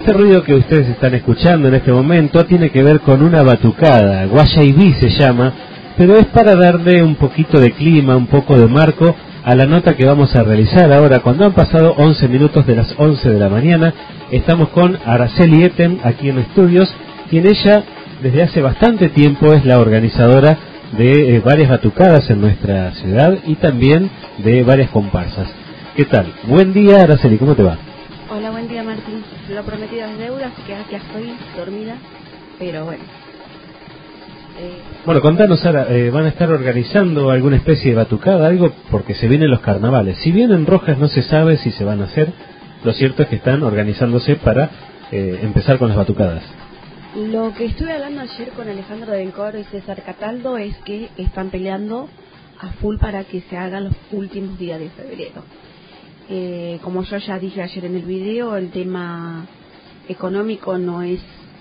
Este ruido que ustedes están escuchando en este momento tiene que ver con una batucada, Guayaibí se llama, pero es para darle un poquito de clima, un poco de marco a la nota que vamos a realizar ahora. Cuando han pasado 11 minutos de las 11 de la mañana, estamos con Araceli Etem aquí en estudios, quien ella desde hace bastante tiempo es la organizadora de varias batucadas en nuestra ciudad y también de varias comparsas. ¿Qué tal? Buen día, Araceli, ¿cómo te va? Hola, buen día, Martín. Lo prometido es deuda, así que aquí estoy dormida, pero bueno. Bueno, contanos, Sara, ¿van a estar organizando alguna especie de batucada, algo? Porque se vienen los carnavales. Si bien en Rojas no se sabe si se van a hacer, lo cierto es que están organizándose para empezar con las batucadas. Lo que estuve hablando ayer con Alejandro Bencoro y César Cataldo es que están peleando a full para que se hagan los últimos días de febrero. Como yo ya dije ayer en el video, el tema económico no es,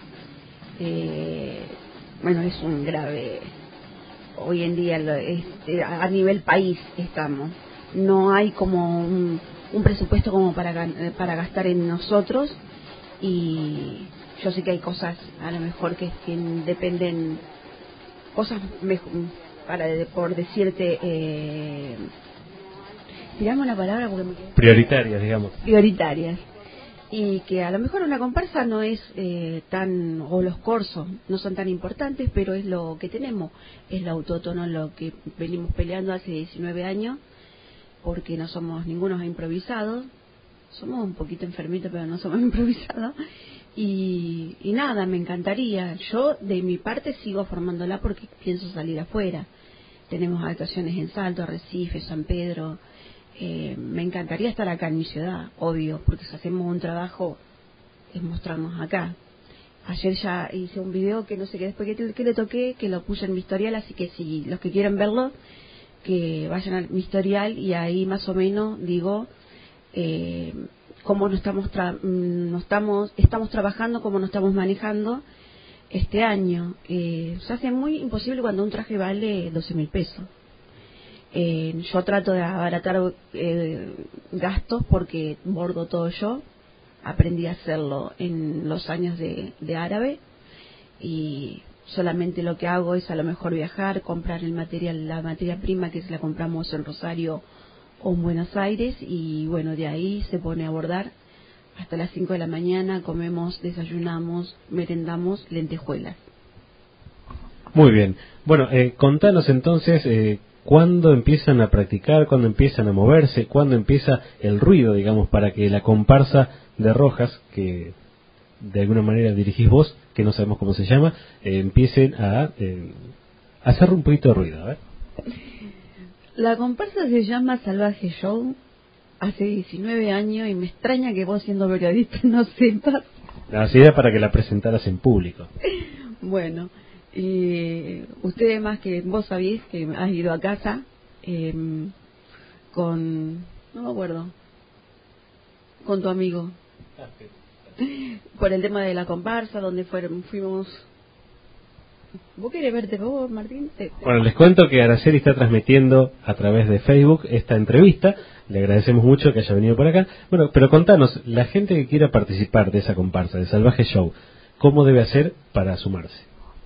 es un grave, hoy en día a nivel país estamos, no hay como un presupuesto como para gastar en nosotros, y yo sé que hay cosas a lo mejor que dependen, cosas por decirte, tirame una palabra porque me quedé... Prioritarias, digamos. Prioritarias. Y que a lo mejor una comparsa no es o los corsos no son tan importantes, pero es lo que tenemos, es el autótono, lo que venimos peleando hace 19 años, porque no somos ningunos improvisados, somos un poquito enfermitos, pero no somos improvisados, y nada, me encantaría, yo de mi parte sigo formándola porque pienso salir afuera, tenemos actuaciones en Salto, Arrecife, San Pedro. Me encantaría estar acá en mi ciudad, obvio, porque si hacemos un trabajo es mostrarnos acá. Ayer ya hice un video que no sé qué, después que le toqué, que lo puse en mi historial, así que si los que quieren verlo, que vayan a mi historial, y ahí más o menos digo cómo estamos trabajando, cómo nos estamos manejando este año. Se hace muy imposible cuando un traje vale 12.000 pesos. Yo trato de abaratar gastos porque bordo todo yo. Aprendí a hacerlo en los años de árabe, y solamente lo que hago es a lo mejor viajar, comprar la materia prima que se la compramos en Rosario o en Buenos Aires, y bueno, de ahí se pone a bordar hasta las 5 de la mañana, comemos, desayunamos, merendamos lentejuelas. Muy bien. Bueno, contanos entonces... ¿Cuándo empiezan a practicar? ¿Cuándo empiezan a moverse? ¿Cuándo empieza el ruido, digamos, para que la comparsa de Rojas, que de alguna manera dirigís vos, que no sabemos cómo se llama, empiecen a hacer un poquito de ruido? A ver. La comparsa se llama Salvaje Show, hace 19 años, y me extraña que vos, siendo periodista, no sepas. Así era para que la presentaras en público. Bueno, y ustedes más que vos sabéis que has ido a casa no me acuerdo, con tu amigo, por el tema de la comparsa, donde fuimos. ¿Vos querés verte vos, Martín? Bueno, les cuento que Araceli está transmitiendo a través de Facebook esta entrevista. Le agradecemos mucho que haya venido por acá. Bueno, pero contanos, la gente que quiera participar de esa comparsa, de Salvaje Show, ¿cómo debe hacer para sumarse?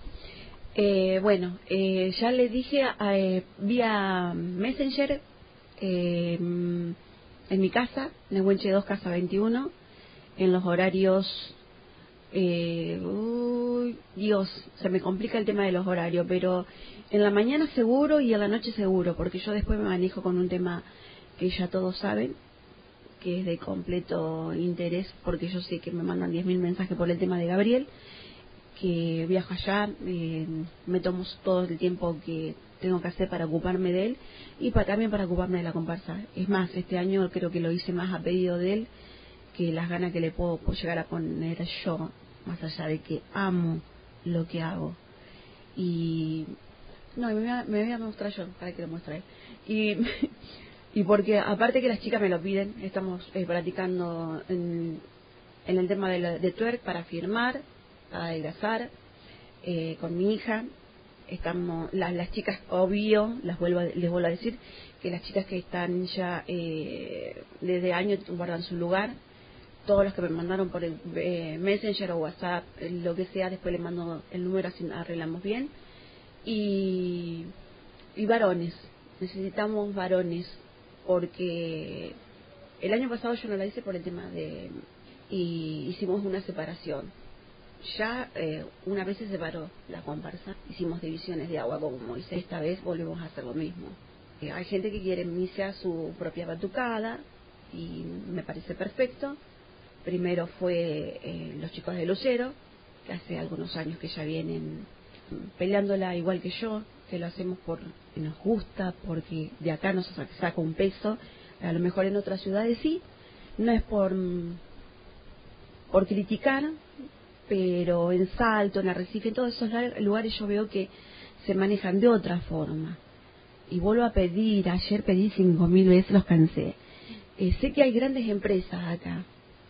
Ya le dije vía Messenger, en mi casa, Nehuenche 2, casa 21, en los horarios... Dios, se me complica el tema de los horarios, pero en la mañana seguro y en la noche seguro, porque yo después me manejo con un tema que ya todos saben, que es de completo interés, porque yo sé que me mandan 10.000 mensajes por el tema de Gabriel, que viajo allá, me tomo todo el tiempo que tengo que hacer para ocuparme de él, y también para ocuparme de la comparsa. Es más, este año creo que lo hice más a pedido de él que las ganas que le puedo llegar a poner yo, más allá de que amo lo que hago. Y no, me voy a mostrar yo, para que lo muestre él. Y porque aparte que las chicas me lo piden, estamos practicando en el tema de twerk para firmar, para adelgazar, con mi hija. Estamos las chicas, obvio, les vuelvo a decir que las chicas que están ya desde años guardan su lugar, todos los que me mandaron por el Messenger o WhatsApp, lo que sea, después les mando el número, así arreglamos bien. Y varones, necesitamos varones, porque el año pasado yo no la hice por el tema y hicimos una separación. Ya una vez se separó la comparsa, hicimos divisiones de agua como Moisés, esta vez volvemos a hacer lo mismo. Hay gente que quiere iniciar su propia batucada y me parece perfecto. Primero fue los chicos de Lucero, que hace algunos años que ya vienen peleándola igual que yo, que lo hacemos porque nos gusta, porque de acá nos saca un peso. A lo mejor en otras ciudades sí, no es por criticar, pero en Salto, en Arrecife, en todos esos lugares yo veo que se manejan de otra forma. Y vuelvo a pedir, ayer pedí 5.000 veces, los cansé. Sé que hay grandes empresas acá.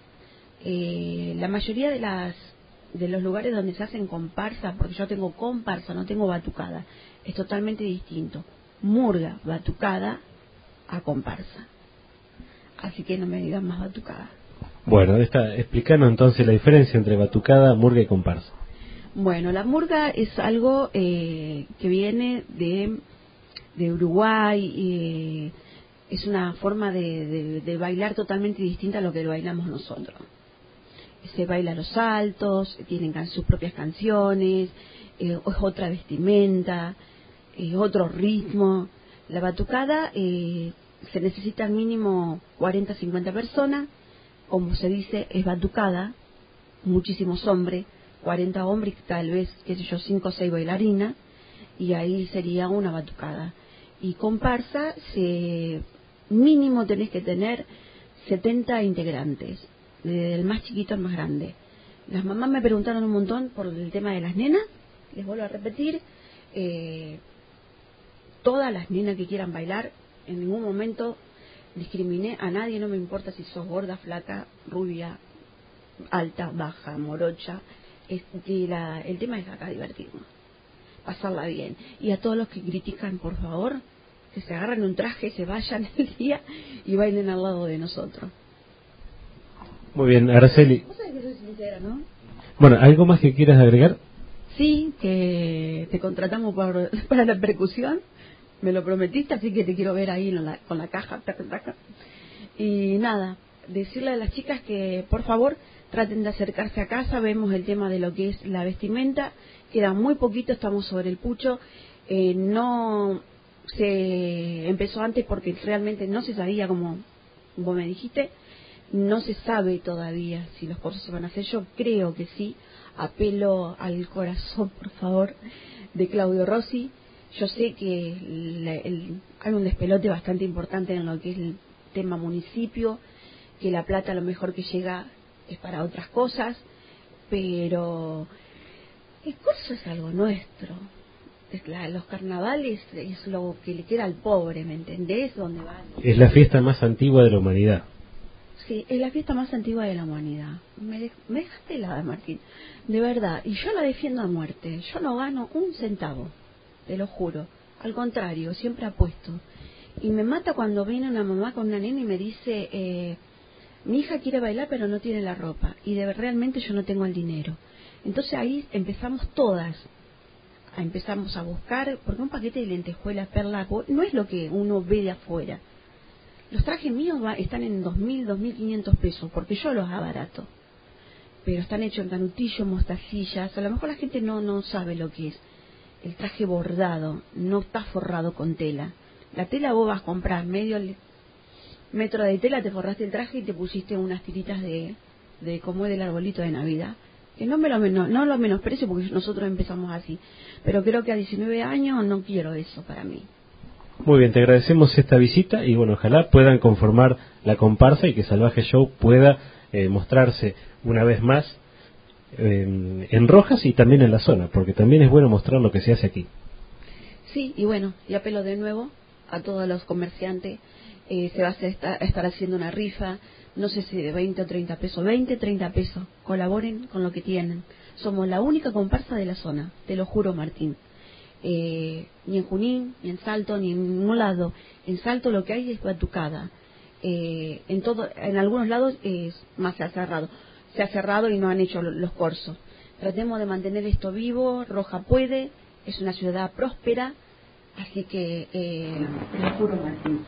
La mayoría de los lugares donde se hacen comparsa, porque yo tengo comparsa, no tengo batucada, es totalmente distinto. Murga, batucada, a comparsa. Así que no me digan más batucada. Bueno, explícanos entonces la diferencia entre batucada, murga y comparsa. Bueno, la murga es algo que viene de Uruguay, es una forma de bailar totalmente distinta a lo que lo bailamos nosotros. Se baila los saltos, tienen sus propias canciones, es otra vestimenta, otro ritmo. La batucada se necesita mínimo 40, 50 personas, como se dice, es batucada, muchísimos hombres, 40 hombres, tal vez, qué sé yo, 5 o 6 bailarinas, y ahí sería una batucada. Y comparsa, mínimo tenés que tener 70 integrantes, desde el más chiquito al más grande. Las mamás me preguntaron un montón por el tema de las nenas, les vuelvo a repetir, todas las nenas que quieran bailar, en ningún momento discriminé a nadie, no me importa si sos gorda, flaca, rubia, alta, baja, morocha. El tema es acá divertirnos, pasarla bien. Y a todos los que critican, por favor, que se agarren un traje, se vayan el día y bailen al lado de nosotros. Muy bien, Araceli. Vos sabés que soy sincera, ¿no? Bueno, ¿algo más que quieras agregar? Sí, que te contratamos para la percusión. Me lo prometiste, así que te quiero ver ahí con la caja. Taca, taca. Y nada, decirle a las chicas que por favor traten de acercarse a casa. Vemos el tema de lo que es la vestimenta. Queda muy poquito, estamos sobre el pucho. No se empezó antes porque realmente no se sabía, como vos me dijiste. No se sabe todavía si los cursos se van a hacer. Yo creo que sí. Apelo al corazón, por favor, de Claudio Rossi. Yo sé que hay un despelote bastante importante en lo que es el tema municipio, que la plata a lo mejor que llega es para otras cosas, pero el curso es algo nuestro. Los carnavales es lo que le queda al pobre, ¿me entendés? ¿Dónde van? Es la fiesta más antigua de la humanidad. Sí, es la fiesta más antigua de la humanidad. Me dejaste helada, Martín. De verdad, y yo la defiendo a muerte. Yo no gano un centavo, te lo juro. Al contrario, siempre apuesto. Y me mata cuando viene una mamá con una nena y me dice, mi hija quiere bailar pero no tiene la ropa. Y realmente yo no tengo el dinero. Entonces ahí empezamos todas. Empezamos a buscar, porque un paquete de lentejuelas, perlas, no es lo que uno ve de afuera. Los trajes míos están en 2.000, 2.500 pesos, porque yo los abarato. Pero están hechos en canutillo, mostacillas. A lo mejor la gente no sabe lo que es. El traje bordado, no está forrado con tela. La tela vos vas a comprar medio metro de tela, te forraste el traje y te pusiste unas tiritas de como es del arbolito de Navidad. Que no lo menosprecio porque nosotros empezamos así. Pero creo que a 19 años no quiero eso para mí. Muy bien, te agradecemos esta visita y bueno, ojalá puedan conformar la comparsa y que Salvaje Show pueda mostrarse una vez más en Rojas y también en la zona, porque también es bueno mostrar lo que se hace aquí. Sí, y bueno, y apelo de nuevo a todos los comerciantes, se va a estar haciendo una rifa, no sé si de 20 o 30 pesos, 20, 30 pesos, colaboren con lo que tienen. Somos la única comparsa de la zona, te lo juro, Martín. Ni en Junín, ni en Salto, ni en ningún lado. En Salto lo que hay es batucada. en algunos lados más se ha cerrado y no han hecho los cursos. Tratemos de mantener esto vivo. Roja puede, es una ciudad próspera, así que lo juro, Martín.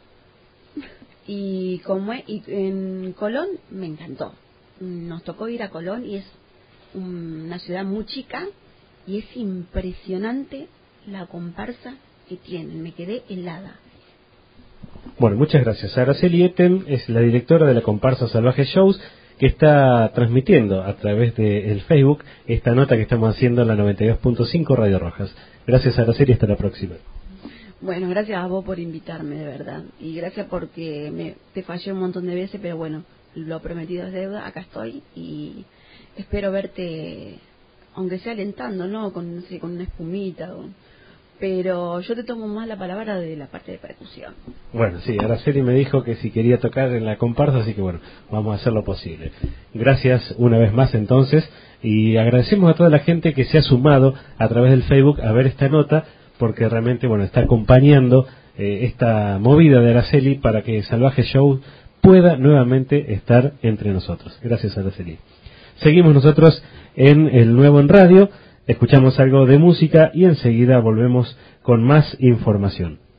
Y en Colón me encantó. Nos tocó ir a Colón y es una ciudad muy chica y es impresionante la comparsa que tienen. Me quedé helada. Bueno, muchas gracias. Araceli Etten es la directora de la comparsa Salvaje Shows, que está transmitiendo a través del Facebook esta nota que estamos haciendo en la 92.5 Radio Rojas. Gracias, Araceli, hasta la próxima. Bueno, gracias a vos por invitarme, de verdad. Y gracias porque te fallé un montón de veces, pero bueno, lo prometido es deuda, acá estoy y espero verte, aunque sea alentando, ¿no? Con una espumita, pero yo te tomo más la palabra de la parte de percusión. Bueno, sí, Araceli me dijo que si quería tocar en la comparsa, así que bueno, vamos a hacer lo posible. Gracias una vez más entonces, y agradecemos a toda la gente que se ha sumado a través del Facebook a ver esta nota, porque realmente, bueno, está acompañando esta movida de Araceli para que Salvaje Show pueda nuevamente estar entre nosotros. Gracias, Araceli. Seguimos nosotros en El Nuevo en Radio, escuchamos algo de música y enseguida volvemos con más información.